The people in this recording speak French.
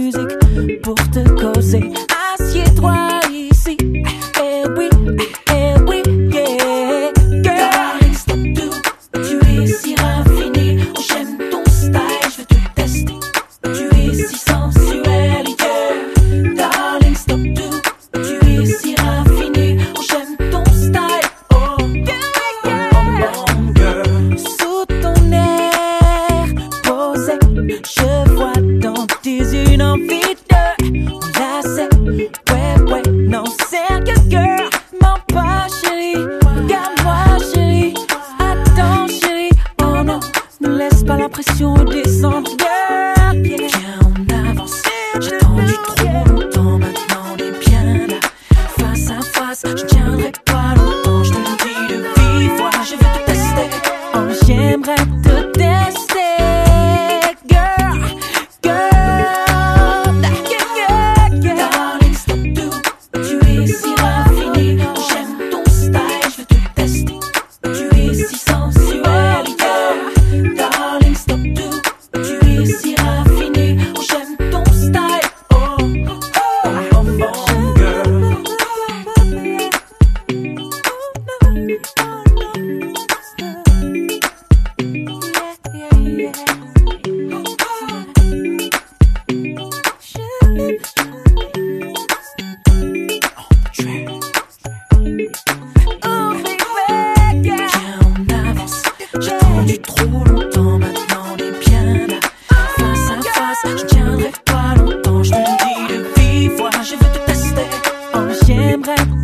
musique pour te causer. Assieds-toi ici, eh oui, yeah. Darling, stop tout, tu es si raffiné. Oh, j'aime ton style, je veux te tester. Tu es si sensuel, yeah. Darling, stop tout, tu es si raffiné. Oh, j'aime ton style, oh, yeah. Oh, girl. Sous ton air posé, je vois dans tes yeux une envie de lasser. Ouais, non, sérieux, girl. Mens pas, chérie, regarde-moi, chérie. Attends, chérie, oh non, ne laisse pas la pression descendre, girl, yeah. Viens, on avance, j'ai attendu trop longtemps, maintenant on est bien là. Face à face, je tiendrai pas longtemps, je te le dis de vive voix. Je veux te tester, oh, j'aimerais te tester, girl. Darling, stop tout, tu es si raffiné. Oh, j'aime ton style, je veux te tester. Tu es si sensuel, yeah. Darling, stop tout, tu es si raffiné. Oh, j'aime ton style, oh, girl. J'ai attendu trop longtemps, maintenant on est bien là. Face à face, je tiendrai pas longtemps, je te le dis de vive voix. Je veux te tester, oh, j'aimerais